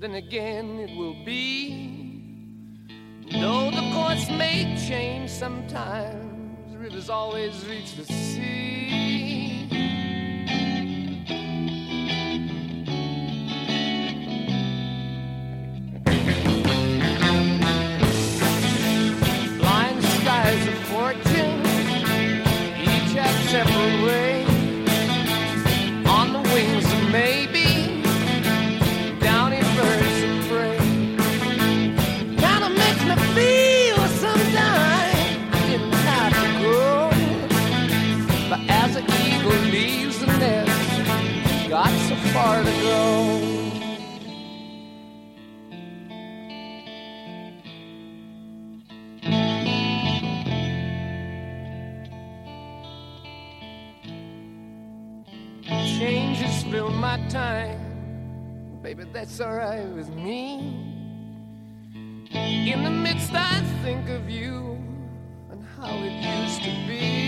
then again it will be. Though the course may change sometimes, rivers always reach the sea. Blind skies of fortune, each have separate ways. On the wings of maybe, downy birds of prey. Kinda makes me feel sometimes I didn't have to go. But as an eagle leaves the nest, got so far to go. Changes fill my time, baby, that's alright with me. In the midst I think of you and how it used to be.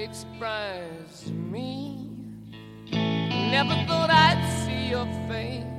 Surprise to me. Never thought I'd see your face